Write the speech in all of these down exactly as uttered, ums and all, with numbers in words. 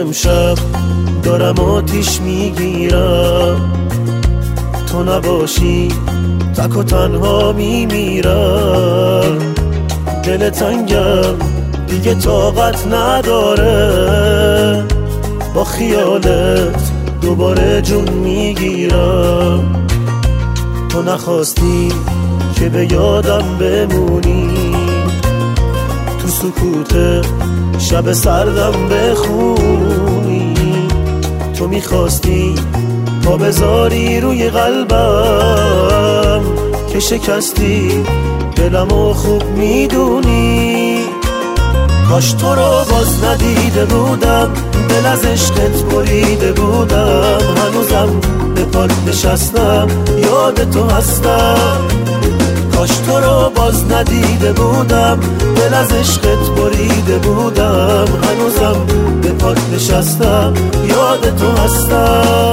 امشب دارم آتیش میگیرم، تو نباشی تک و تنها میمیرم. دل تنگم دیگه طاقت نداره، با خیالت دوباره جون میگیرم. تو نخواستی که به یادم بمونی، تو سکوت شب سردم بخونی. تو میخواستی پا بذاری روی قلبم که شکستی دلمو خوب میدونی. کاش تو رو باز ندیده بودم، دل از عشقت بریده بودم. هنوزم به پات نشستم، یاد تو هستم. کاش تو رو باز ندیده بودم، دل از عشقت بریده بودم. هنوزم به پات نشستم، یاد تو هستم.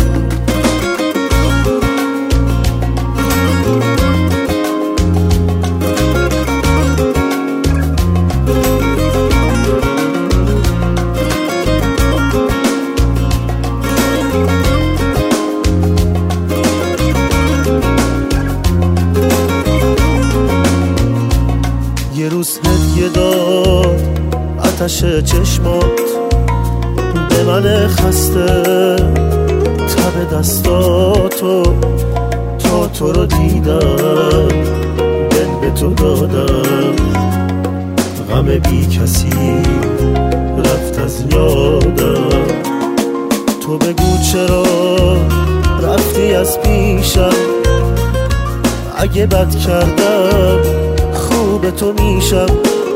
یه روز هدیه داد آتش چشمات به من خسته، تب دستاتو تا تو رو دیدم، دل به تو دادم. غم بی کسی رفت از یادم، تو بگو چرا رفتی از پیشم. اگه بد کردم خوب تو میشم.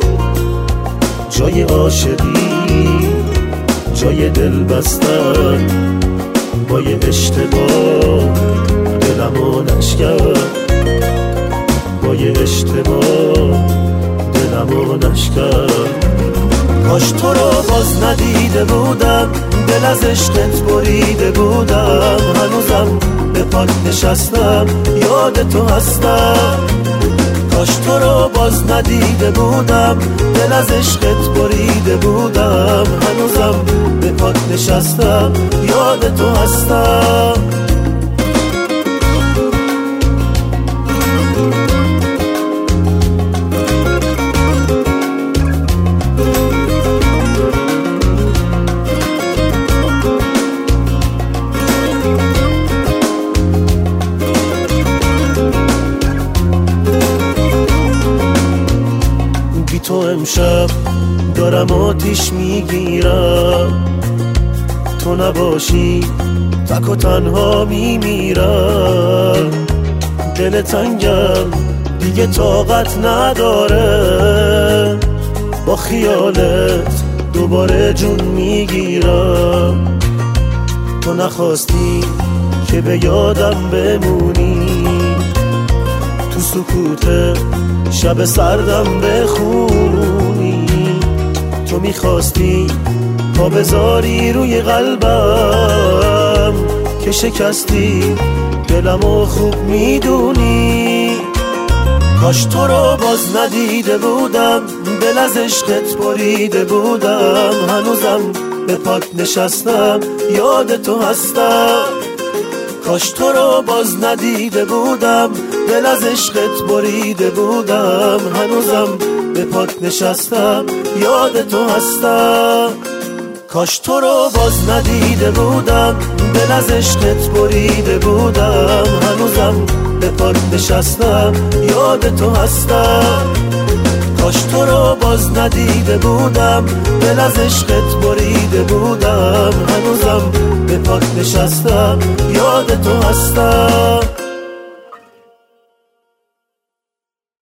جای عاشقی جای دل بستن، با یه اشتباه دلمو نشکن. با یه اشتباه دلمو نشکن. کاش تو رو باز ندیده بودم، دل از عشقت بریده بودم. هنوزم به پات نشستم، یاد تو هستم. کاش تو رو باز ندیده بودم، دل از عشقت بریده بودم. هنوزم به پات نشستم، یاد تو هستم. تو امشب دارم آتیش میگیرم، تو نباشی تک و تنها میمیرم. دل تنگم دیگه طاقت نداره، با خیالت دوباره جون میگیرم. تو نخواستی که به یادم بمونی، تو سکوت شب سردم بخونی. تو میخواستی پا بذاری روی قلبم که شکستی دلمو خوب میدونی. کاش تو رو باز ندیده بودم، دل از عشقت بریده بودم. هنوزم به پات نشستم، یاد تو هستم. کاش تو رو باز ندیده بودم، دل از عشقت بریده بودم. هنوزم به پات نشستم، یاد تو هستم. کاش تو رو باز ندیده بودم، دل از عشقت بریده بودم. هنوزم به پات نشستم، یاد تو هستم. کاش تو رو باز ندیده بودم، دل از عشقت بریده بودم. هنوزم به پات نشستم، یاد تو هستم.